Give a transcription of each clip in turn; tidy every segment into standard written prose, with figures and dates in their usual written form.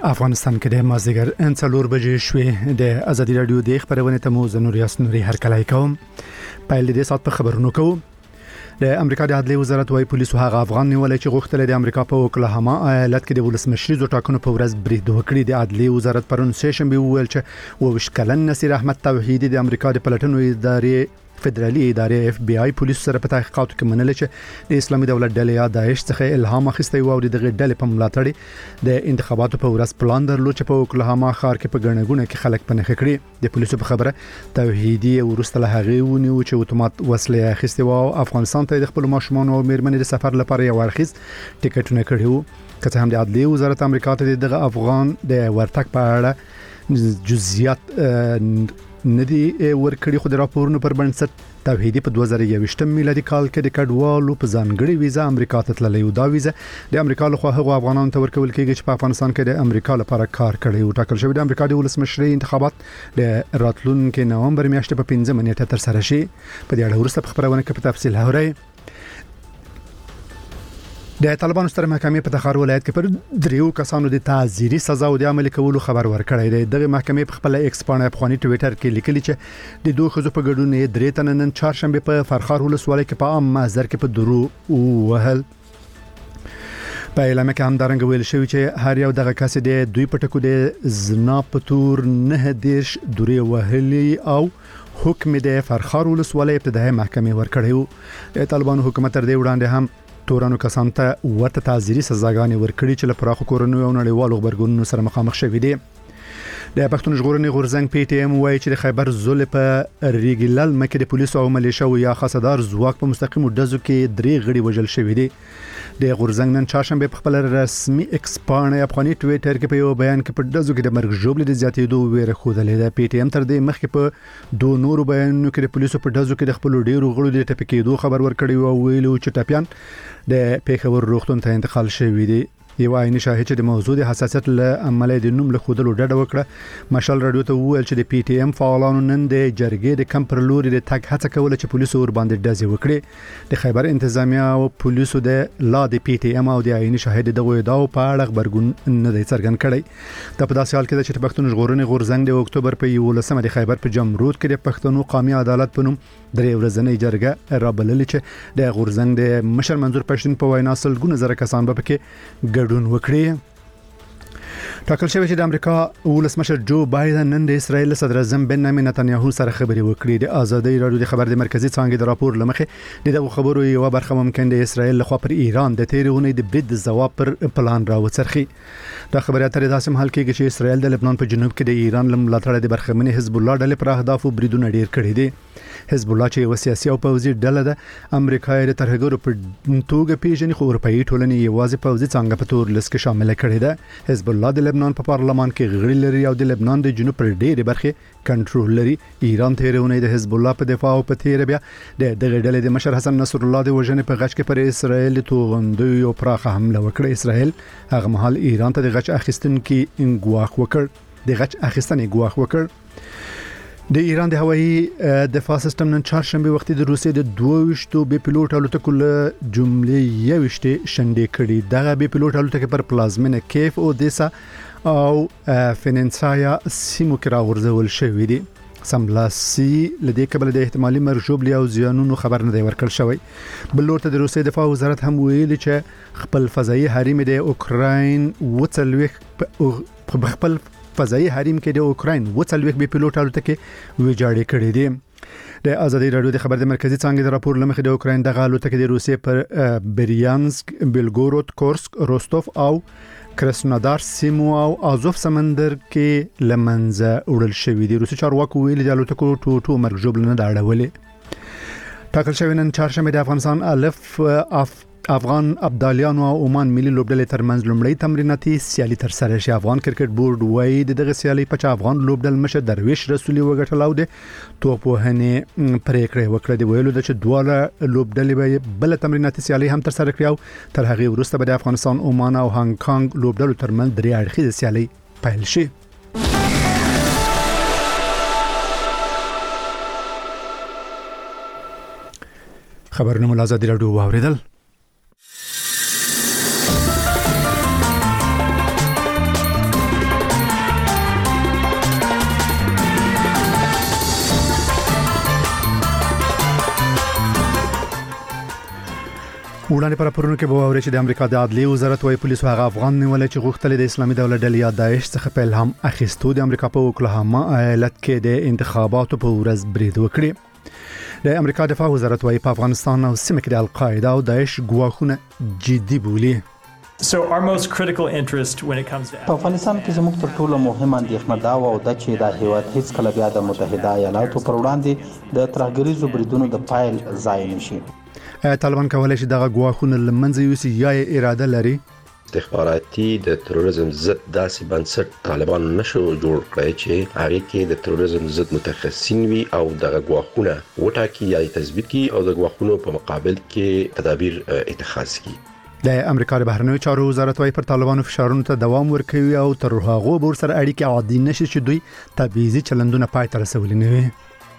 افغانستان کې د مازیګر 4 بجې شوې د ازادي رادیو د خبرونه ته مو زنور یاسنوري هرکلای کوم پایل دې سات په خبرونو کوم د امریکا د عدلي وزارت وايي پولیسو هغه افغان نیولې چې غوښتل د امریکا په اوکلاهاما ایالت کې د ولسمشریزو ټاکنو په ورځ برید وکړي. د عدلي وزارت پرون سیشنبه ویل چې وشکلن نصیر احمد توحیدی د امریکا د پلټنو ادارې فدرالي ادارې FBI پولیسو سره په تحقیقاتو کې منل چې د اسلامي دولت ډلې یا داعش څخه الهام اخیستی و او د ډلې په ملاتړ د انتخاباتو په ورځ پلان درلود چې په اوکلاهاما ښار کې په ګڼګونه کې خلک پنهخ کړي. د پولیسو په خبره توحیدی ورسته له هغه ونیو چې اتومات وسلې اخیستی و او افغانستان ته د خپل ماشومان او میرمنې د سفر لپاره یو ورخیز ټیکټونه کړي وو. که هم د عدلي وزارت امریکا ته دغه افغان د ورتګ په اړه جزئیات ندی ورکړي خو د راپورونو پر بنسټ توحیدی په 2021 میلادي کال کې د کډوالو په ځانګړي ویزا امریکا ته تللی و. دا ویزا د امریکا لخوا هغو افغانانو ته ورکول کېږي چې په افغانستان کې د امریکا لپاره کار کوي او ټاکل شوی د امریکا د ولسمشرۍ انتخابات د راتلونکي نومبر میاشتې په 15 نیټه تر سره شي. په دې اړه ورسته خبرونه کې په تفصیل هوري. د طالبانو ستر محکمې په تخار ولایت کې پر 3 کسانو د تعزیري سزا او د عمل کولو خبر ورکړی دی. دغه محکمې په خپل ایکس باندې افغاني ټویټر کې لیکلي چې د دوه خزو په ګډون یې 3 تن نن چهارشنبه په فرخار ولسوالۍ کې په عام محضر کې په درو وهل. په اعلان کې هم دارنګ ویل شوی چې هر یو دغه کس د دوی پټکو د زنا پتور نه دیش دوری وهلي او حکم د فرخار ولسوالۍ ابتدایي محکمې ورکړی. د طالبانو حکومت تر دې وړاندې هم تورانو کسانو ته ورته تعزیري سزاګانې ورکړي چې له پراخو کورونو او نړیوالو خبرګونونو سره مخامخ شوي دي. د پښتون ژغورنې غورځنګ PTM وایي چې د خیبر زول په ریګلل مکه د پولیسو او ملیشو یا خاصدار ځواک په مستقیم ډزو کې 3 غړي وژل شوي دي. د غورځنګ نن چهارشنبه په خپل رسمي ایکس باندې افغاني ټویټر کې په یو بیان کې په ډزو کې د مرګ ژوبل د زیاتېدو ویره خوده. د PTM تر دې مخکې په 2 نورو بیانونو کې د پولیسو په ډزو کې د خپل ډیرو غړو د ټپکېدو خبر ورکړی او ویلو چې ټاپیان د پیښور روغتون ته انتقال شوی دی. یو عیني شاهد چې د موضوع د حساسیت له عمله د نوم له خودلو ډډه وکړه. مشال رادیو ته وویل چې د PTM فعالانو نن د جرګې د کمپر لوري د تګ هڅه کوله چې پولیسو ور باندې ډزې وکړي. د خیبر انتظامیه او پولیسو د لا د PTM او د عیني شاهد دغه ادعاو په اړه خبرګون نه دی څرګند کړی. د په داسې حال کې چې پښتون ژغورنې غورځنګ د اکتوبر په 11 د خیبر په جمرود کې د پښتنو قومي عدالت په نوم 3 ورځنۍ جرګه رابلل چې د غورځنګ د مشر منظور پښتون په وینا سلګونه زره کسان به پکې ګډون وکړي. ټاکل شوی چې د امریکا ولسمشر جو بایدن نن د اسرایل صدر اعظم بنیامین نتنیاهو سره خبرې وکړي. د ازادي رادیو د خبر د مرکزی څانګې د راپور لمخې دغه خبرو یو برخه ممکن د اسرایل لخوا پر ایران د تیرونې د برید ځواب پر پلان راوڅرخي. دا خبره اترې داسې مهال کې چې اسرایل د لبنان په جنوب کې د ایران لملاتړ د برخمن حزب الله ډلې پر اهدافو بریدونه ډیر کړي دي. حزب الله چې یو سیاسي او پوځي ډله ده امریکای د ترهګرو په توګه پیژني خو اروپאי ټولنې یوازې پوځي څنګه په تور لسکه شامل کړي ده. حزب الله د لبنان په پارلمان کې غړي لري او د لبنان د جنوب پر ډېرې برخې کنټرول لري. ایران تیرونه د حزب الله په دفاع او په تیر بیا د دغه ډلې د مشر حسن نصر الله د وژنې په غچ کې پر اسرائیل توغندو یو پراخه حمله وکړه. اسرائیل هغه مهال ایران ته د غچ اخیستنې ګواښ وکړ. د ایران د هوایي دفاع سیستم نن چهارشنبه وختي د روسیې د 22 بي پيلوټ الوتکو له جملې یوشته شنډې کړي. دغه بي پيلوټ الوتکې پر پلازمینه کیف او دیسا او فیننسایا سیمو کې راغورځول شوې دي. سملاسي لدې قبل د احتمالي مرګ ژوبل او زیانونو خبر نه دی ورکړل شوی. بل ورته د روسیې دفاع وزارت هم ویلي چې خپل فضائي حریم د اوکراین وڅلوي خپل فضائي حریم کې د اوکراین وڅلوي بي پيلوټ الوتکې ویجاړې کړې دي. د ازادي رادیو د خبر د مرکزی څانګې د راپور لمخې د اوکراین د الوتکې د روسیې پر بریانسک، بیلګورود، کورسک، روستوف او کراسنودار سیمو او آزوف سمندر کې لمنځه وړل شوې دي. روسي چارواکو ویلي د الوتکو ټوټو مرګ ژوبل نه دا اړولې. ټاکل شوی نن چهارشنبه د افغانستان الف افغان ابدالیانو او عمان ملي لوبډلې ترمنځ لومړی تمریناتي سیالي تر سره شي. افغان کرکټ بورډ وايي دغه سیالي په افغان لوبډل مشر درویش رسولي وګټلاو دي توپ وهنې پریکړه وکړه. دی ویلو چې دواړه لوبډلې به بل تمریناتي سیالي هم تر سره کړي او تر هغه وروسته به د افغانستان، عمان او هانګ کانګ لوبډلو ترمنځ 3 اړخیزه سیالي پیل شي. خبرونه مو ازادي رادیو واوریدل. وړاندې پر پرونو کې به اوري چې د امریکا د عدلي وزارت وايي پولیسو هغه افغان نیولې چې غوښتل د اسلامي دولت ډلې یا داعش څخه په الهام اخیستو د امریکا په اوکلاهاما ایالت کې د انتخاباتو په ورځ برید وکړي. د امریکا دفاع وزارت وايي په افغانستان او سیمه کې د القاعده او داعش ګواښونه جدي بولي. So our most critical interest when it comes to په افغانستان کې زموږ تر ټولو مهمه اندېښنه دا و د چې د هیواد هیڅ کله بیا د متحده ایالاتو پر وړاندې د ترهګریزو بریدونو د پایل ځای نشي. طالبان کولای شي دغه ګواښونه لمنځه یوسي یا اراده لري. استخباراتي د تروریزم ضد داسې بنسټ طالبان نشو جوړ کړی چې هغه کې د تروریزم ضد متخصصین وي او دغه ګواښونه وټاکي یا تثبیت کړي او د ګواښونو په مقابل کې تدابیر اتخاذ کړي. د امریکا د بهرنیو چارو وزارت وايي پر طالبانو فشارونو ته دوام ورکوي او تر هغه ور سره اړیکې عادي نشي چې دوی تبعیضي چلندونه پای ته رسولي نه وي.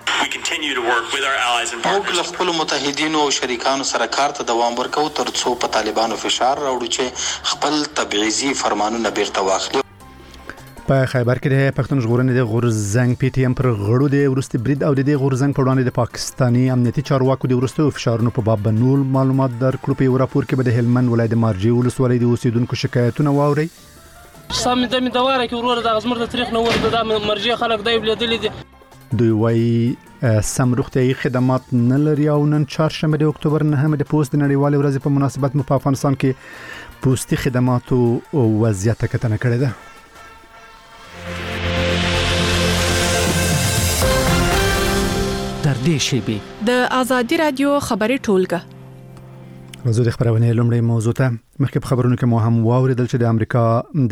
موږ له خپل متحدینو او شریکانو سره کار ته دوام ورکوو تر څو په طالبانو فشار راوړو چې خپل تبعیضي فرمانونه بیرته واخلي. په خیبر کې د پښتون ژغورنې د غورزنګ پی ټی ایم پر غړو د ورستي برید او د غورزنګ په وړاندې د پاکستاني امنیتي چارواکو د ورستو فشارونو په باب بنول معلومات درکړو. په راپور کې به د هلمند ولایت د مارجې ولسوالۍ د اوسیدونکو شکایتونه واوري. سم د دواره کې ورور د غزمر د تاریخ نو ورته د مرجې خلک دی بلیدلې دي. دوی وايي سم روغتيایي خدمات نه لري او نن چهارشنبه د اکتوبر 9 د پوسټ نړیوال ورځ په مناسبت په افغانستان کې پوستي خدماتو وضعیت کتنه کړې ده. در دې شی د ازادي رادیو خبري ټولګه موضوع د خبرونه لومړی موضوع ته مخکې په خبرونو کې مو هم واوریدل چې د امریکا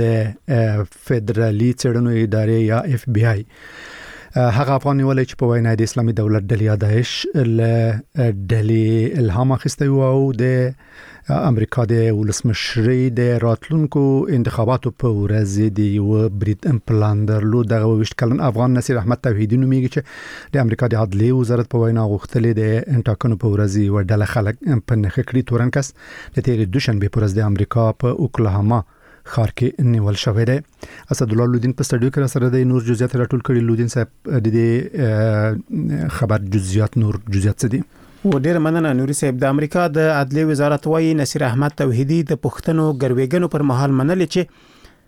د فدرالي څېړنو ادارې یا اف بی آی هغه افغان ولې چې په وینا د اسلامي دولت ډلې یا داعش له ډلې الهام اخیسته او د امریکا د ولسمشرۍ د راتلونکو انتخاباتو په ورځ د یو برید پلان درلود. دغه 20 کلن افغان نصیر احمد توحیدی نومیږي چې د امریکا د عدلي وزارت په وینا غوښتلې د انټاکنو په ورځ یو ډله خلک په نخښه کړی. تورنکس د تیر دوشنبه په ورځ د امریکا په اوکلاهاما خار کې نیول شوې ده. اسد الله لودین په سټډیو کې سره د نور جزئیات راټول کړي. لودین صاحب د دې خبر جزئیات څه دي؟ و ډیر مننه نوري صاحب. د امریکا د عدلي وزارت وايي نصیر احمد توحیدی د پښتنو ګروېګنو پر مهال منل چې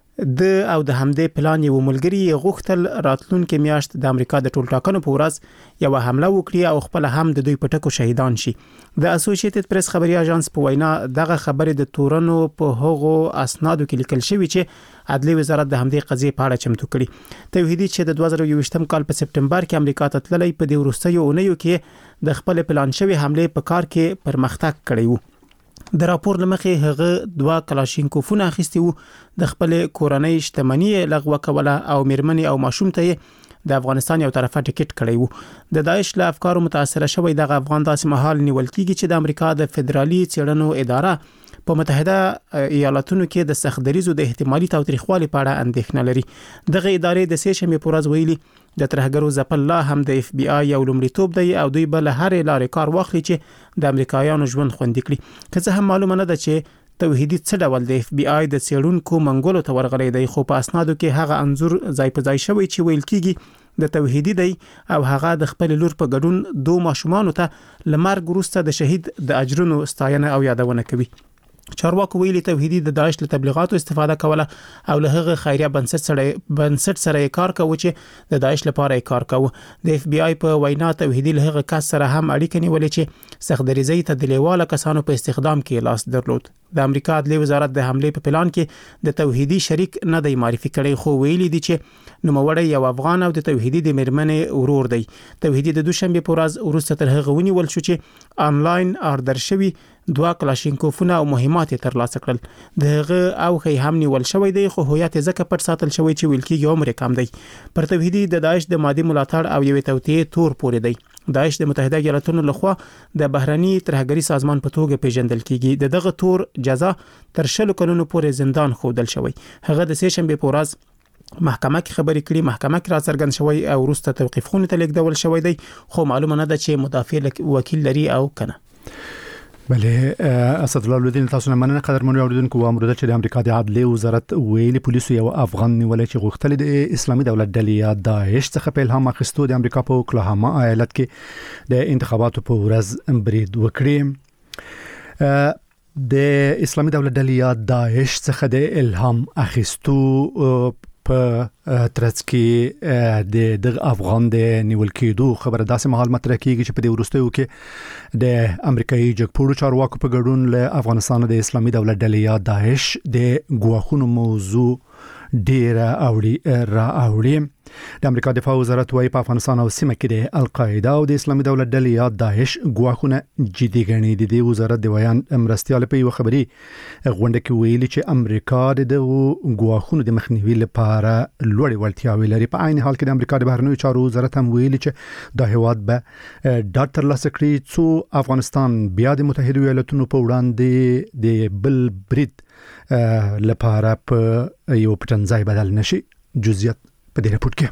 د او د همدې پلان یو ملګری غوښتل راتلونکي میاشت د امریکا د ټولټاکنو په ورځ یو حمله وکړي او خپل هم د دوی پټکو شهیدان شي. د اسوسییټډ پریس خبري اژانس په وینا دغه خبره د تورنو په هغو اسنادو کې لیکل شوی چې عدلي وزارت د همدې قضیې په اړه چمتو کړي. توحیدی چې د 2021م کال په سپټمبر کې امریکا ته تللی په د وروستیو اونیو کې د خپل پلان شوی حمله په کار کې پرمختګ کړی وو. د راپور لمخې هغه 2 کلاشینکوفونه اخیستي وو. د خپل کورنۍ شتمنۍ لغوه کوله او میرمنې او ماشوم ته د افغانستان یو طرفه ټیکټ کړی وو. د داعش له افکارو متاثر شوی د افغان داسې مهال نیول کیږي چې د امریکا د فدرالي څېړنو اداره په متحده ایالاتونو کې د سختدریزو د احتمالي تاوتریخوالي په اړه اندېښنه لري. دغه ادارې د سې شنبه په ورځ ویلي د ترهګرو ځپل لا هم د اف بی آی یو لومړیتوب دی او دوی بل هرې لارې کار واخلي چې د امریکایانو ژوند خوندي کړي. که څه هم معلومه نه ده چې توحیدی څه ډول د اف بی آی د څېړونکو منګولو ته ورغلی دی، خو په اسنادو کې هغه انځور ځای په ځای شوی چې ویل کیږي د توحیدی دی او هغه د خپل لور په ګډون 2 ماشومان ته لمرګ وروسته د شهید د اجرونو ستاینه او یادونه کوي. چارواکو ویلي توحیدی د داعش له تبلیغاتو استفاده کوله او له هغه خیریه بنسټ سره کار کوي چې د داعش لپاره کار کوي. د اف بی آی په وینا توحیدی له هغه کس سره هم اړیکه نیولې چې سختدریزي ته د لیواله کسانو په استخدام کې لاس درلود. د امریکا عدلي وزارت د حمله په پلان کې د توحیدی شریک نه دی معرفي کړی، خو ویلي دي چې نوموړی یو افغان او د توحیدی د میرمنې ورور دی. توحیدی د دوشنبه په ورځ وروسته تر هغه ونیول شو چې آنلاین آردر شوی 2 کلاشینکوفونه او مهمات ترلاسه کړل. دغه او خې هم نیول شوی دی، خو هویت ځکه پټ ساتل شوی چې ویل کېږي عمر کم دی. پر توحیدی د داعش د مادي ملاتړ او یوې توطئې تور پورې دی. داعش د متحده ایالاتونو لخوا د بهرني ترهګري سازمان په توګه پیژندل کیږي. دغه تور جزا تر 20 کلونو پورې زندان خودل شوی. هغه د سې شنبه په ورځ محکمه کې خبرې کړې، محکمه کې راڅرګند شوی او وروسته توقیف خونې ته لیږدول شوی دی، خو معلومه نه ده چې مدافع وکیل لري او کنه. بله اسد الله لودین تاسو نه مننه قدرمن اوریدونکو. و امروز چې د امریکا د عدلي وزارت ویلي پولیسو یو افغان نیولې چې غوښتل د اسلامي دولت ډلې یا داعش څخه په الهام اخیستو د امریکا په اوکلاهاما ایالت کې د انتخاباتو په ورځ برید وکړي. د اسلامي دولت ډلې داعش څخه د الهام اخیستو په ترڅ کې د افغان د نیول کېدو خبره داسې مهال مطرح کیږي چې په دې وروستیو کې د امریکایي جګپوړو چارواکو په ګډون له افغانستان د اسلامي دولت ډلې داعش د ګواښونو موضوع ډیر اوړي د امریکا دفاع وزارت وايي په افغانستان او سیمه کې د القاعده او د اسلامي دولت ډلې یا داعش ګواښونه جدي ګڼي. د وزارت د بیان مرستيال په یو خبري غونډه کې ویلي چې امریکا د ګواښونو د مخنیوي لپاره لوړې وړتیاوې لري. په عین حال کې د امریکا د بهرنیو چارو وزارت هم ویلي چې د هیواد به ډاټ ترلاسه کړي څو افغانستان بیا د متحده ایالاتونو په وړاندې د بل برید لپاره په یو پټنځای بدل نشي. جزئیات په دې راپور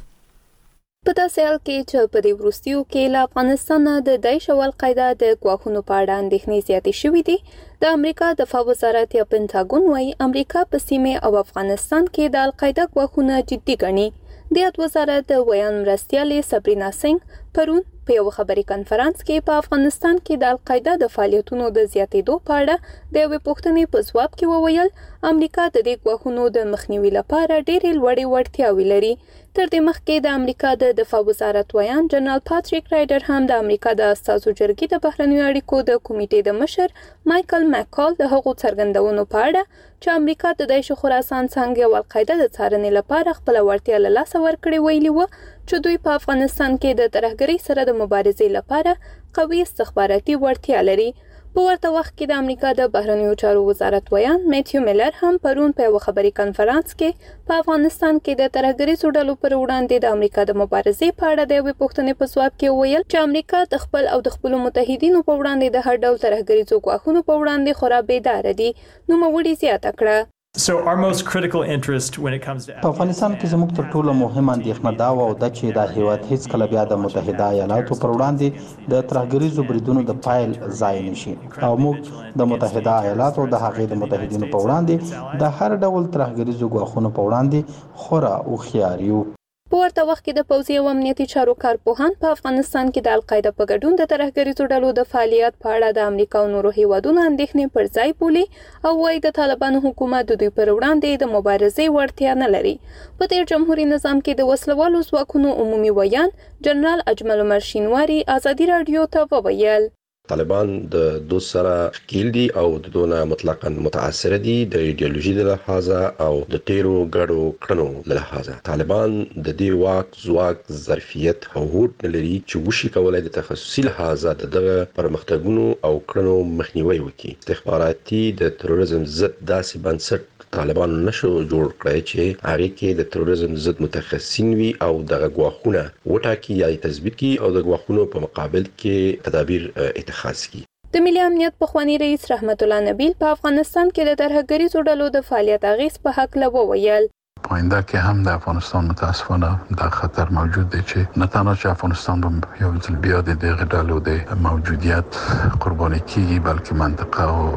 کې په داسې حال کې چې په دې وروستیو کې له افغانستان د داعش او القاعده د ګواښونو په اړه اندېښنې زیاتې شوې دي. د امریکا دفاع وزارت یا پینټاګون وايي امریکا په سیمه او افغانستان کې د القاعده ګواښونه جدي ګڼي. د وزارت د بیان مرستيال سبرینا سنگ پرون په یو خبري کانفرنس کې په افغانستان کې د القاعده د فعالیتونو د زیاتېدو په اړه د یوې پوښتنې په ځواب کې وویل امریکا د دې ګواښونو د مخنیوي لپاره ډېرې لوړې وړتیاوې لري. تر دې مخکې د امریکا د دفاع وزارت ویان جنرال پاتریک رایډر هم د امریکا د اساسو جرګې د بهرنیو اړیکو د کمیټې د مشر مایکل مکال د هغو څرګندونو په اړه چې امریکا د داعش خراسان څنګه او القاعده د څارنې لپاره خپل وړتیا له لاسه ورکړې ویلي و چې دوی په افغانستان کې د ترهګرۍ سره د مبارزې لپاره قوي استخباراتي وړتیا لري. په ورته وخت کې د امریکا د بهرنیو چارو وزارت ویان میتیو میلر هم پرون په یو خبري کانفرنس کې په افغانستان کې د ترهګرۍ ډلو پر وړاندې د امریکا د مبارزې په اړه د یوې پوښتنې په ځواب کې ویل چې امریکا د خپل او د خپل متحدینو په وړاندې د هر ډول ترهګرۍ ګواښونو په وړاندې خورا بیدار دي. نو موړي زیاته کړه So our most critical interest when it comes to په افغانستان کې زموږ تر ټولو مهمه اندېښنه دا و د چې د هیواد هیڅ کله بیا د متحده ایالاتو پر وړاندې د ترهګریزو بریدونو د پایل ځای نشي او موږ د متحده ایالاتو د هغې د متحدینو په وړاندې د هر ډول ترهګریزو ګواښونو په وړاندې خورا هوښیار یو. په ورته وخت کې د پوځي او امنیتي چارو کارپوهان په افغانستان کې د القاعده په ګډون د ترهګریزو ډلو د فعالیت په اړه د امریکا او نورو هیوادونو اندېښنې پر ځای بولي او وايي د طالبانو حکومت د دوی پر وړاندې د مبارزې وړتیا نه لري. په تیر جمهوریت نظام کې د وسلوالو ځواکونو عمومي ویان جنرال اجمل عمر شینواری ازادي رادیو ته وویل طالبان د دوه سره ښکیل دي او د دونه مطلقاً متاثر دي د ایدئولوژي له لحاظه او د تیرو ګډو کړنو له لحاظه. طالبان د دې واک ځواک ظرفیت او هوډ نه لري چې وشي کولای د تخصصي لحاظه دغه پرمختګونو او کړنو مخنیوي وکړي. استخباراتي د تروریزم ضد داسې بنسټ طالبان نشو جوړ کړی چې هغه کې د تروریزم ضد متخصصین وي او دغه ګواښونه وټاکي یا تثبیت کړي او د ګواښونو په مقابل کې تدابیر اتخاذ کړي. د ملي امنیت پخوانی رئیس رحمت الله نبیل په افغانستان کې د ترهګریزو ډلو د فعالیت اغیز په حق له وویل پاینده کې هم د افغانستان متاسفانه د خطر موجود دی چې نه تنها چې افغانستان به یو ځل بیا د دغه ډلو د موجودیت قرباني کیږي بلکې منطقه او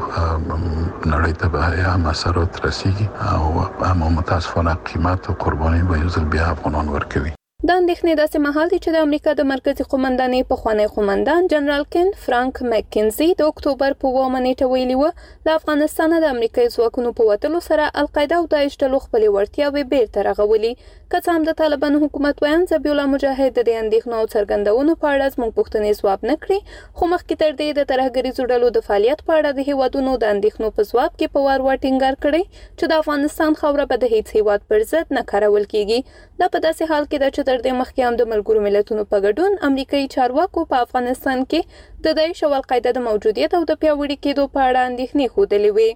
نړۍ ته به هم اثرات رسیږي او هم متاسفانه قیمت او قرباني به یو ځل بیا افغانان ورکوي. د اندېښنې داسې مهال دی چې د امریکا د مرکزی قومندانۍ پخوانی قومندان جنرال کین فرانک مکینزي د اکتوبر په 9 نیټه ویلي و د افغانستان د امریکایي ځواکونو په وتلو سره القاعده او داعش ډلو خپل وړتیاوې بیرته رغولي. که څه هم د طالبانو حکومت ویان ذبیح الله مجاهد د اندېښنو او څرګندونو په اړه زموږ پوښتنې ځواب نه کړي خو مخکې تر دې د ترهګریزو ډلو د فعالیت په اړه د هیوادونو د اندېښنو په ځواب کې په وار ټینګار کړی چې د افغانستان خاوره به د هیڅ هیواد پر ضد نه کارول کیږي. دا په داسې حال کې ده چې تر دې مخکې هم د ملګرو ملتونو په ګډون امریکایي چارواکو په افغانستان کې د داعش او القاعده د موجودیت او د پیاوړي کېدو په اړه اندېښنې ښودلې وې.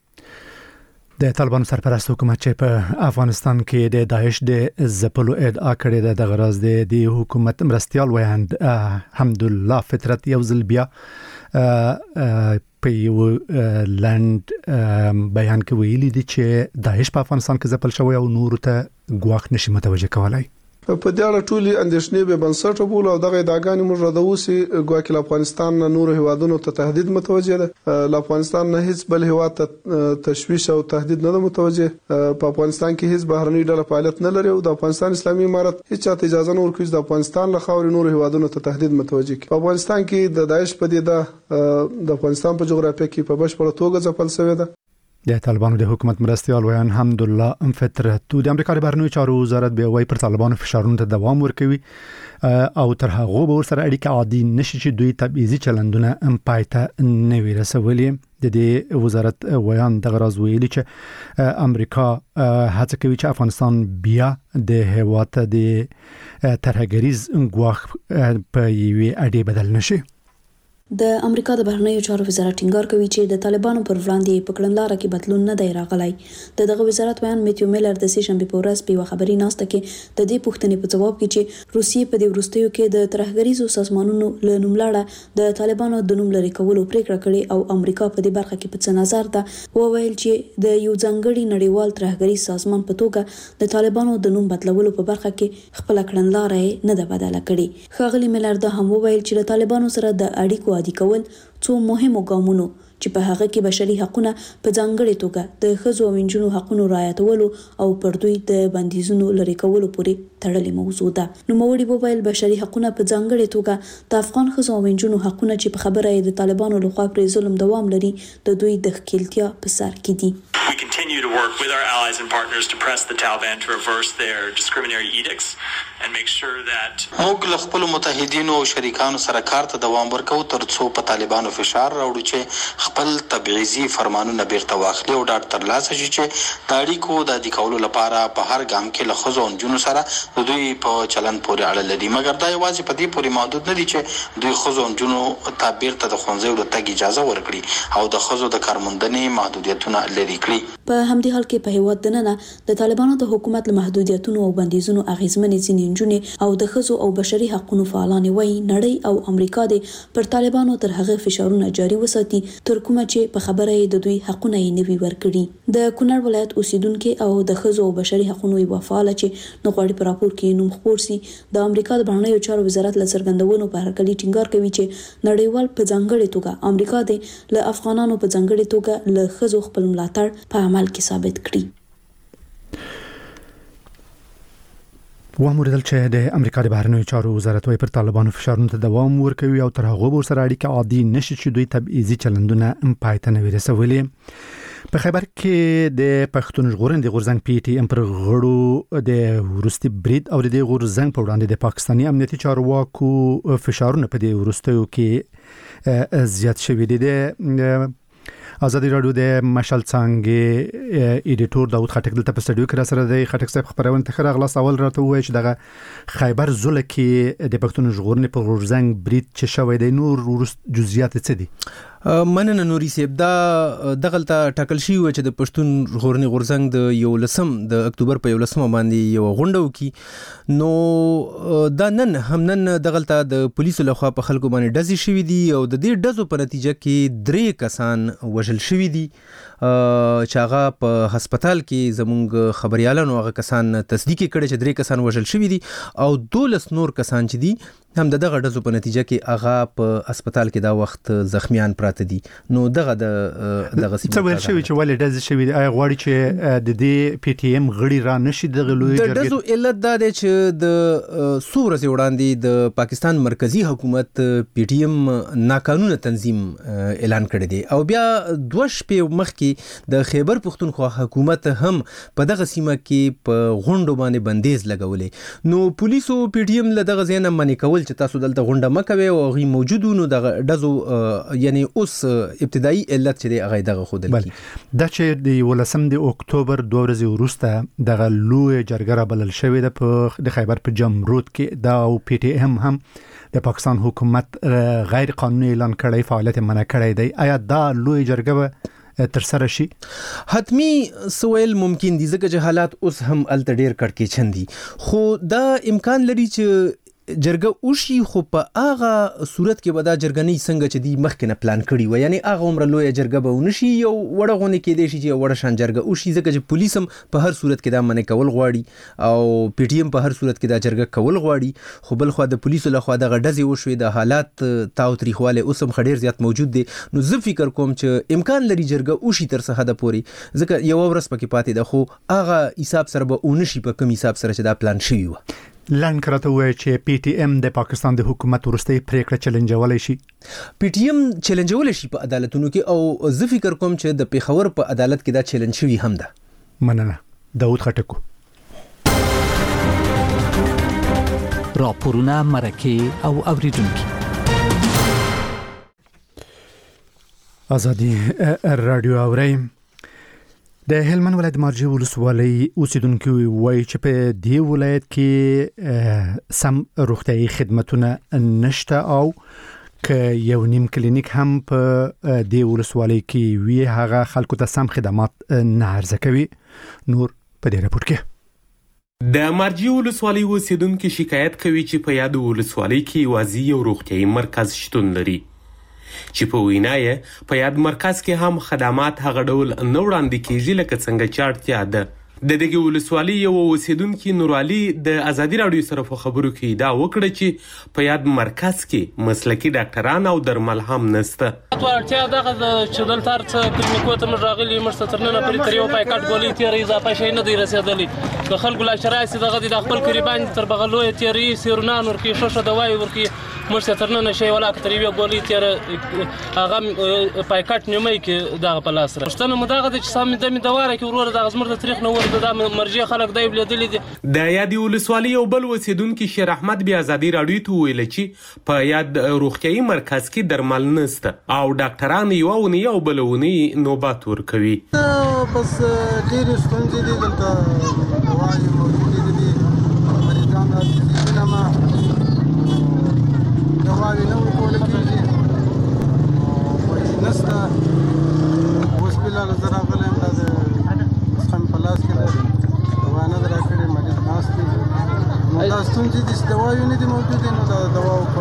د طالبانو سرپرست حکومت چې په افغانستان کې د داعش د ځپلو ادعا کړې ده د غرض د حکومت مرستيال ویاند حمدالله فطرت یو ځل بیا په یو لاند بیان کې ویلي دي چې داعش په افغانستان کې ځپل شوی او نور ته ګواښ نشي متوجه کولای. په دې اړه ټولې اندېښنې به بنسټ بول او دغه ادعاګانې موږ ردوسي ګواکې افغانستان نور هیوادونو ته تهدید متوجه ده افغانستان نه هیڅ بل هیواد ته تشویش او تهدید نه متوجه په افغانستان کې هیڅ بهرنۍ ډله فعالیت نه لري او د افغانستان اسلامي امارت هیڅ چاته اجازه نه ورکوي د افغانستان له خاورې نور هیوادونو ته تهدید متوجه کړي. په افغانستان کې د داعش پدیده د افغانستان په جغرافیه کې په بشپړه توګه ځپل شوې ده. د طالبانو د حکومت مرستيال ویان حمدالله امفترتو د امریکا د بهرنیو چارو وزارت به وای پر طالبانو فشارونو ته دوام ورکوي او تر هغه به ورسره اړیکه عادي نشي چې دوی تبعیضي چلندونه پایته نه ویرسولي. د دې وزارت ویان د غراز ویلي چې امریکا هڅه کوي چې افغانستان بیا د هیواد د ترهګریز ګواښ په یوې اړې بدل نشي. د امریکا د بهرنیو چارو وزارت ټینګار کوي چې د طالبانو پر وړاندې په کړنلاره کې بدلون نه دی راغلی. دغه وزارت بیان میتیو میلر د سې شنبه په ورځ په خبري ناسته کې د دې پوښتنې په جواب کې چې روسیې په دې وروستیو کې د ترهګریزو سازمانونو له نوملړه د طالبانو د نوم لري کولو پریکړه کړې او امریکا په دې برخه کې په څه نظر ده وویل چې د یو ځانګړي نړیوال ترهګریز سازمان په توګه د طالبانو د نوم بدلولو په برخه کې خپل کړنلاره نه ده بدله کړې. ښاغلي میلر دا هم وویل چې د طالبانو سره د اړیکو عادي کول څو مهمو ګامونو چې په هغه کې بشري حقوقونه په ځانګړي توګه د ښځو او نجونو حقوقو رعایتولو او پر دوی د بندیزونو لري کولو پورې تړلې موضوع ده. نوموړي وویل بشري حقوقونه په ځانګړي توګه د افغان ښځو او نجونو حقوقونه چې په خبره د طالبانو لخوا پر ظلم دوام لري د دوی د ښکیلتیا په سر کې دي. We continue to work with our allies and partners to press the Taliban to reverse their discriminatory edicts and make sure that موږ له خپل متحدینو او شریکانو سره کار ته دوام ورکوو ترڅو په طالبانو فشار راوړو چې خپل تبعیضي فرمانونه بیرته واخلي او ډاډ ترلاسه شي چې د اړیکو د عادي کولو لپاره په هر ګام کې له ښځو او نجونو سره د دوی په چلند پورې اړه لري. مګر دا یوازې په دې پورې محدود نه دي چې دوی ښځو او نجونو ته بیرته د ښوونځیو د تګ اجازه ورکړي او د ښځو د کارموندنې محدودیتونه لرې کړي. په همدې حال کې په هیواد دننه د طالبانو د حکومت له محدودیتونو او بندیزونو اغیزمنې ځینې نجونې او د ښځو او بشري حقوقو فعالان وایي نړۍ او امریکا د پر طالبانو تر هغه فشارونه جاري وساتي تر کومه چې په خبره یې د دوی حقونه یې نوي ورکړي. د کونړ ولایت اوسیدونکو او د ښځو او بشري حقوقو یو فعال چې نغواړي په راپور کې نوم خپور سي د امریکا د بهرنیو چارو وزارت له څرګندونو په هرکلي ټینګار کوي چې نړیوال په ځانګړي توګه امریکا د له افغانانو په ځانګړي توګه له ښځو خپل ملاتړ په عمل کې ثابت کړي. واموردل چې د امریکا د بهرنیو چارو وزارت وايي پر طالبانو فشارونو ته دوام ورکوي او تر هغه ورسره اړیکه عادي نشي چې دوی تبعیضي چلندونه پایته نه ورسولي. په خبر کې د پښتون ژغورنې د غورزنګ پی ټی ام پر غړو د ورستي برید او د غورزنګ په وړاندې د پاکستاني امنیتي چارواکو فشارونه په دې ورستیو کې زیات شوي دي. ازادي رادیو د مشال څنګه ایډیټور داوود خټک دلته په سټډیو کې را سره د خټک صاحب خبرونه ته خراغلاس اول راته وایي چې دغه خیبر زله کې د پښتون ژغورنې په غورزنګ برید چې شوی دی نور جزئیات څه دي؟ مننه نوري صاحب دا دغلطه ټاکل شي و چې د پښتون ژغورنې غورزنګ د 11 د اکتوبر په 11 باندې یو غونډه وکي نو دا نن دغلطه د پولیسو لخوا په خلکو باندې ډزې شوې دي او د دې ډزو په نتیجه کې 3 کسان وژل شوي دي چې هغه په هسپتال کې زموږ خبريالانو هغه کسان تصدیق کړي چې 3 کسان وژل شوي دي او 12 نور کسان چې دي هم دغه ډزو په نتیجه کې هغه په هسپتال کې دا وخت زخمیان پراته دي. نو دغه څه ویل شوی چې ولې ډز شوی دی غواړي چې د دې پی ټی ایم غړي را نشي دغه لوی جرګې د ډزو علت دا دی چې د سورز وړاندې د پاکستان مرکزی حکومت پی ټی ایم ناقانونه تنظیم اعلان کړی دی او بیا 2 شپې مخکې د خیبر پختونخوا حکومت هم په دغه سیمه کې په غونډو باندې بندیز لګولې. نو پولیسو پی ټی ایم له دغه ځای نه منې کول چې تاسو دلته غونډه مکوي او غي موجودونو د ډزو یعنی اوس ابتدایي علت چې هغه دغه خودل کی دا چې د 18 د اکتوبر 2 ورځې وروسته دغه لوی جرګه بلل شوې ده په د خیبر په جمرود کې دا او پی ټی ایم هم د پاکستان حکومت غیر قانوني اعلان کړی فعالیت منع کړی دی. آیا دا لوی جرګه تر سره شي؟ حتمی سوال ممکن دي ځکه چې حالات اوس هم الته ډیر کړکېچن دي خو دا امکان لري چې جرګه وشي خو په هغه صورت کې به دا جرګنۍ څنګه چې دی مخکې نه پلان کړي و یعنی هغه عمر لوی جرګه به ونشي یو وړه غونې کې دی چې وړه شان جرګه وشي ځکه چې پولیس هم په هر صورت کې دا منې کول غواړي او پی ټی ایم په هر صورت کې دا جرګه کول غواړي خو بل خو د پولیسو له خوا د غډزې وشوي د حالات تاو تریخواله اوس هم خډیر زیات موجود دي نو زه فکر کوم چې امکان لري جرګه وشي تر څه حد پورې ځکه یو ورځ پکې پاتې ده خو هغه حساب سره به ونشي په کوم حساب سره چې دا پلان شوی و لن کرته وای چې پی ټی ایم د پاکستان د حکومت ورستۍ پریکړه چیلنجولای شي پی ټی ایم چیلنجولای شي په عدالتونو کې او زه فکر کوم چې د پیښور په عدالت کې دا چیلنج شوی هم ده مننه داود خټکو راپورونه مرکه او اوریدونکو ازادي رادیو اوري د هلمند ولایت مارجې ولسوالۍ اوسیدونکو وایي چې په دې ولایت کې سم روغتیايي خدماتونه نشته او که یو نیم کلینیک هم په دې ولسوالۍ کې وی هغه خلکو ته سم خدمات نه عرضه کوي نور په دې راپور کې د مارجې ولسوالۍ اوسیدونکو شکایت کوي چې په یاد ولسوالۍ کې یوازې یو روغتیايي مرکز شتون لري چې په وینا یې په یاد مرکز کې هم خدمات هغه ډول نه وړاندې کیږي لکه څنګه چې اړتیا ده د دغه ولسوالۍ یو اوسیدونکو نور علي د ازادي رادیو سره په خبرو کې دا وکړه چې په یاد مرکز کې مسلکي ډاکټران او درمل هم نشته اړتیا دغه چې دلته څه کلینیکو ته راغلي مرسته ترنه پرې تر یو پایکاټ ګولۍ تیرې اضافه شي نه دی رسیدلی که خلکو لا شرایط دغه د خپل قریبان تر بغلوې تیرې سیرونان ورکی شوشه دوايي ورکی مرسته ترنه شي ولا تر یو ګولۍ تیرې هغه پایکاټ نیمه کې دغه په لاس راځنه مداغه چې سم د دواره کې ورور د غزمر د تاریخ نو د مرجع خلک دی بلیدل دي د یاد ولسوالۍ یو بل اوسیدونکو شیر احمد بیا ازادي رادیو ته ویل چې په یاد روغتیايي مرکز کې درمل نشته او ډاکټران یو بلونی نوبات ورکوي بس ډیر ستونزې دي دلته دوايي موجودې دي مریضان راځي نه دوايي نه ورکول کېږي نشته هسپتال زرا غلم د خم پلاس کې دوا نه درکړي مریض ناشتي نو دا ستونزې دي دوايي نه دي موجودې نو دا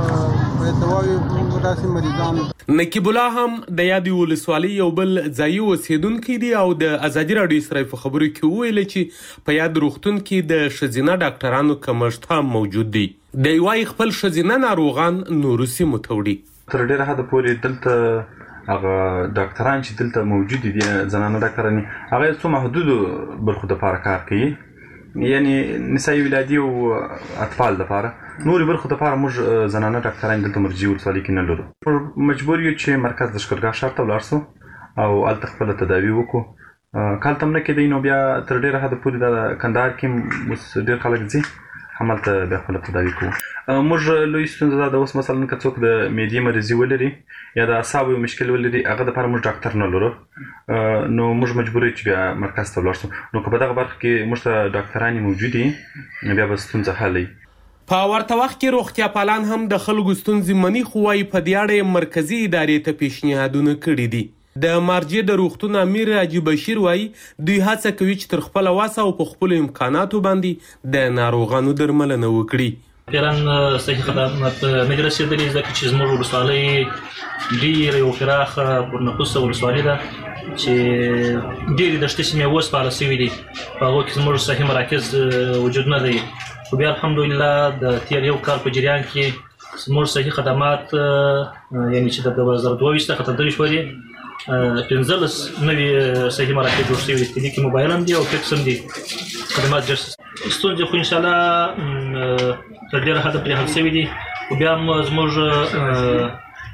دوايي داسې مریضان نقیب الله هم د یاد ولسوالۍ یو بل ځای اوسیدونکو دی او د ازادي رادیو سره په خبرو کې ویل چې په یاد روغتون کې د شزینه ډاکټرانو کمښت هم موجود دی د یوای خپل شزینه ناروغان نورسي متوړي تر ډیره حد پورې دلته هغه ډاکټران چې دلته موجود دي زنانه ډاکټران هغه څو محدود برخو د لپاره کار کوي یعنی نسایي ولادي او اطفال لپاره نور برخو د لپاره موږ زنانه ډاکټران دلته مرجې ولسوالۍ کې نه لرو مجبور یو چې مرکز د شکرګاه ښار ته ولاړ سو او هلته خپله تداوي وکړو کال ته هم نه کېدی نو بیا تر ډیره حده پورې د کندهار کې اوس ډېر خلک ځي همالته بیا خپله تداوي کوو موږ لوی ستونزه ده اوس مثلا که څوک د معدې مریضي ولري یا د اعصابو یو مشکل ولري هغه دپاره موږ ډاکټر نه لرو نو موږ مجبور یو چې بیا مرکز ته ولاړ سو نو که په دغه برخه کې موږ ته ډاکټرانې موجودې بیا به ستونزه حل په ورته وخت کې روغتیا پالان هم د خلکو ستونزې مني خو وايي په دې اړه مرکزي ادارې ته پیشنهادونه کړي دي د مارجې د روغتون امیر حاجي بشیر وايي دوی هڅه کوي چې تر خپله وسه او په خپلو امکاناتو باندې د ناروغانو درملنه وکړي پیران صحیح خدمات نه دي رسېدلي ځکه چې زموږ ولسوالۍ ډېره یو پراخه پرنفوسه ولسوالۍ ده چې ډېرې دښتې سیمې وسپارل سوي دي په هغو کې زموږ صحي مراکز وجود نه دی خو بیا الحمدلله د تېر یو کال په جریان کې زموږ صحي خدمات یعنې چې د 2022 څخه تر 23 15 نوي صحي مراکز جوړ شوي دي کلینیکي موبایل هم دي او فکس هم دي خدمات ډېر ستونزې خو انشاءالله تر ډېره حده پرې حل شوي دي خو بیا هم زموږ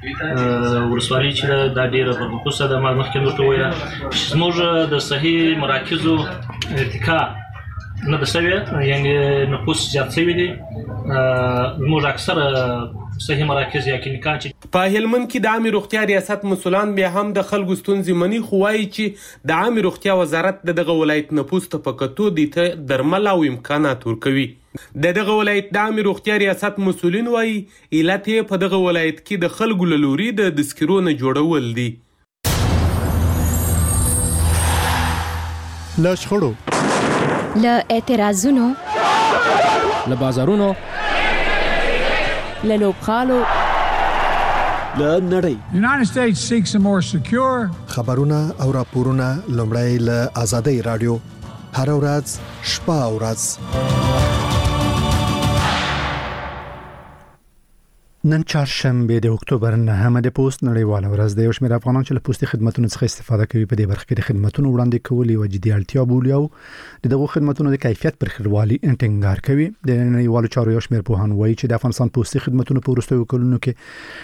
ولسوالۍ چې دا ډېره پرمخوسه ده ما مخکې ورته وویله چې زموږ د صحي مراکزو ارتقا نه ده شوې یعنې نفوس زیات شوي دي زموږ اکثره صحي مراکز یا کلینیکان چې په هلمند کې د عامې روغتیا ریاست مسؤلان بیا هم د خلکو ستونزې مني خو وایي چې د عامې روغتیا وزارت د دغه ولایت نفوس ته په کتو دې ته درمل او امکانات ورکوي د دغه ولایت د عامې روغتیا ریاست مسؤلین وایي علت یې په دغه ولایت کې د خلکو له لوري د دسکرو نه جوړول دي له شخړو له اعتراضونو له بازارونو له لوبغالو له نړۍ. United States seeks a more secure خبرونه او راپورونه لومړی له آزادۍ رادیو هر ورځ شپه او ورځ. نن چهارشنبه د اکتوبر 9 د پوسټ نړیواله ورځ د یو شمېر افغانان چې له پوستي خدماتو څخه استفاده کوي په دې برخه کې د خدماتو وړاندې کول یو جدي اړتیا بولي او دغه خدماتو د کیفیت پر خړوالي انټینګار کوي. د نړیوالو چارو یو شمېر پوهان وایي چې د افغانستان پوستي خدماتو په وروستیو کلونو کې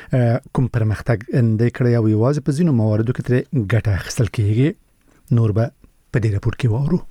کوم پرمختګ اندې کړی او یوازې په ځینو مواردو کې تر ګټه اخیستل کیږي. نور به په دې راپور کې وورو.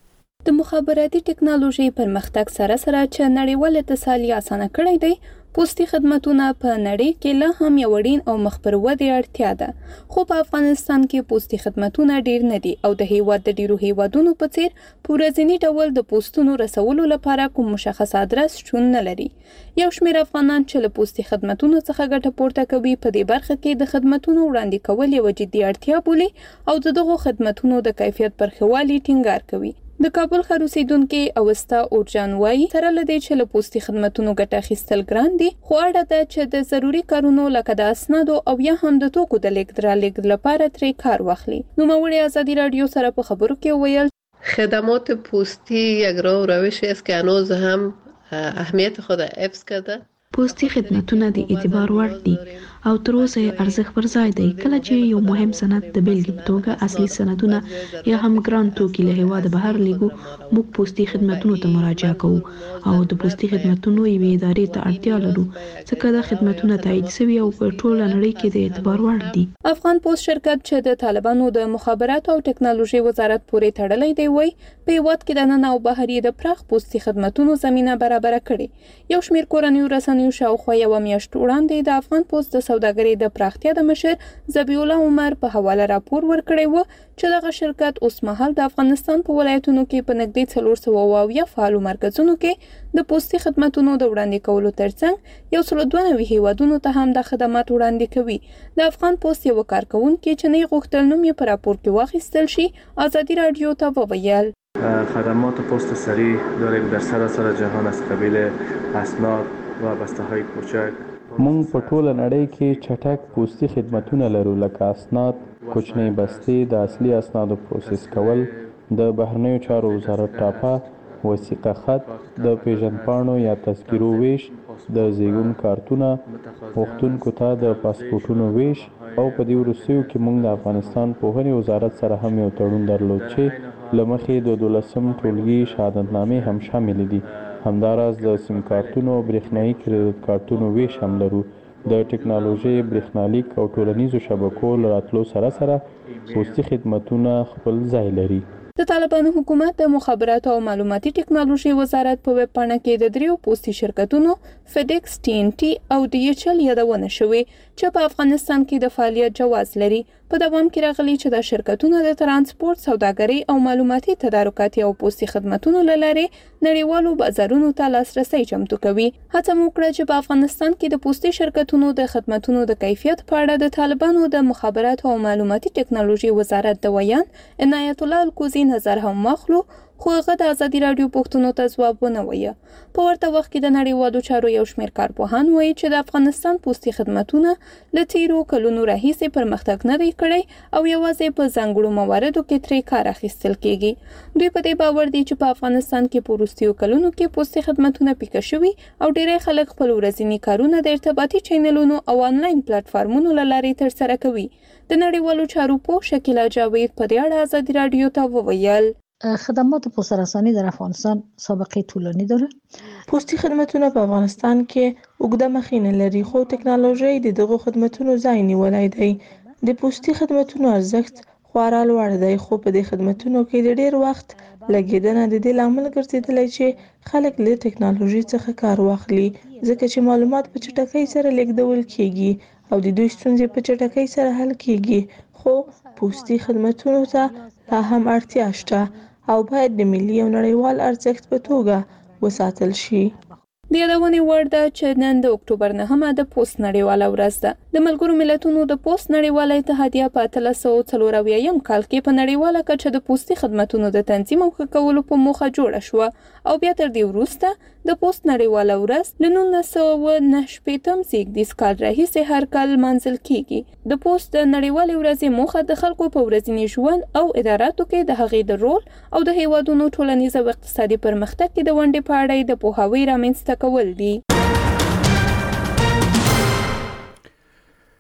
د مخابراتي ټکنالوژي پرمختګ سره چې نړیوال اتصال آسانه کړی دی، پوستي خدماتونه په نړۍ کې لا هم یو وړین او مخ پر ودې اړتیا ده. خو په افغانستان کې پوستي خدماتونه ډیر نه دي او د هیواد د ډیرو هیوادونو په څیر پورزنی ډول د پوسټونو رسولو لپاره کوم مشخص ادرس شتون نه لري. یو شمېر افغانان چې له پوستي خدماتونو څخه ګټه پورته کوي په دې برخه کې د خدماتونو وړاندې کول یو جدي اړتیا بولي او دغه خدماتونو د کیفیت پر خړوالي ټینګار کوي. د کابل ښار اوسیدونکو اوستا اورجان وایي سره لدې چې له پوستي خدماتونو ګټه اخیستل ګران دي، خو اړه ده چې د ضروري کارونو لکه د اسنادو او یا هم د توکو د لیږد لپاره ترې کار واخلي. نوموړي آزادی رادیو سره په خبرو کې ویل خدمات پوستی یک راه و روشی است که هنوز هم اهمیت خود حفظ کرده. پوستي خدماتونه د اعتبار وړ دي او تر اوسه ارزښت پر ځای دی. کله چې یو مهم سند د بیلګې په توګه اصلي سندونه یا هم ګران توکي له هیواده بهر لیږو، موږ پوستي خدماتونو ته مراجعه کوو او د پوستي خدماتونو یوې ادارې ته اړتیا لرو ځکه دا خدماتونه تایید شوي او په ټوله نړۍ کې د اعتبار وړ دي. افغان پوسټ شرکت چې د طالبانو د مخابراتو او ټکنالوژي وزارت پورې تړلی دی وایي په هیواد کې د نن او بهري د پراخ پوستي خدماتونو زمينه برابر کړي. یو شمېر کورنیو رسنیو شاوخوا یو میاشت وړاندې د افغان پوسټ د سوداګرۍ د پراختیا د مشر ذبیح الله عمر په حواله راپور ورکړی و چې دغه شرکت اوس مهال د افغانستان په ولایتونو کې په نږدې 400 فعالو مرکزونو کې د پوستي خدماتونو د وړاندې کولو ترڅنګ 192 هیوادونو ته هم د خدمات وړاندې کوي. د افغان پوسټ یو کارکونکو چې نه غوښتل نوم یې په راپور کې واخیستل شي، آزادی رادیو ته وویل خدمات پست سریع داریم در سراسر جهان از قبیل اسناد و بسته‌های کوچک. مونږ په ټوله نړۍ کې چټک پوستي خدماتونه لرو لکه اسناد، کوچنۍ بستې، د اصلي اسنادو پروسس کول، د بهرنیو چارو وزارت ټاپه، وثیقه خط، د پیژندپاڼو یا تذکرو ویش، د زیږون کارتونه، غوښتونکو ته د پاسپورټونو ویش او په دې وروستیو کې مونږ د افغانستان پوهنې وزارت سره هم یو تړون درلود چې له مخې د 12م ټولګي شهادتنامې هم شامل دي. همداراز د سیم کارتونو او برېښنایي کریډټ کارتونو ویش هم لرو. د ټکنالوژي، برېښنالیک او ټولنیزو شبکو له راتلو سره پوستي خدماتونه خپل ځای لري. د طالبانو حکومت د مخابراتو او معلوماتي ټکنالوژي وزارت په ویب پاڼه کې د دریو پوستي شرکتونو فیډکس، TNT او DHL یادونه شوې چې په افغانستان کې د فعالیت جواز لري. په دوام کې راغلي چې د شرکتونو د ترانسپورت، سوداګرۍ او معلوماتي تدارکاتي او پوستي خدماتونو لاره نړیوالو بازارونو ته لاسرسي چمتو کوي. هڅه وکړه چې په افغانستان کې د پوستي شرکتونو د خدماتونو د کیفیت په اړه د طالبانو د مخابراتو او معلوماتي ټکنالوژي وزارت د ویان عنایت الله الکوزی نظر هم واخلو، خو هغه د آزادی رادیو پوښتنو ته ځواب ونه وایه. په ورته وخت کې د نړیوالو چارو یو شمېر کارپوهان وایي چې د افغانستان پوستي خدماتونه له تیرو کلونو راهیسې پرمختګ نه دی کړی او یوازې په ځانګړو مواردو کې ترې کار اخیستل کیږي. دوی په دې باور دي چې په افغانستان کې په وروستیو کلونو کې پوستي خدماتونه پیکه شوي او ډېری خلک خپل ورځني کارونه د ارتباطي چینلونو او آنلاین پلیټفارمونو له لارې ترسره کوي. د نړیوالو چارو پوه شکیلا جاوید په دې اړه آزادی رادیو ته وویل خدمات پوسترسانی در افغانستان سابقه طولانی داره. پوستی خدمتونه په افغانستان کې اوږده مخینه لري، خو ټکنالوژي د دغه خدمتونو ځای نیولی دی. د پوستی خدمتونو ارزښت خورا لوړ دی، خو په دې خدمتونو کې د ډیر وخت لګیدنه د دې لامل ګرځیدلی چې خلک له ټکنالوژي څخه کار واخلي، ځکه چې معلومات په چټکۍ سره لیږدول کیږي او د دوی ستونزې په چټکۍ سره حل کیږي. خو پوستی خدمتونو ته لا هم اړتیا شته او باید د ملي او نړیوال ارزښت په توګه وساتل شي. د یادونې وړ ده چې نن د اکتوبر 9 د پوسټ نړیواله ورځ ده. د ملګرو ملتونو د پوسټ نړیواله اتحادیه په 1340 کال کې په نړیواله کچه د پوستي خدماتو د تنظیم او ښه کولو په موخه جوړه شو او بیا تر دې وروسته د پوسټ نړیواله ورځ له 1998 زیږدیز کال راهیسې هر کال منځل کیږي. د پوسټ د نړیوالې ورځې موخه د خلکو په ورځني ژوند او اداراتو کې د هغې د رول او د هیوادونو ټولنیز او اقتصادي پرمختګ کې د ونډې په اړه د پوهاوي رامنځته کول دي.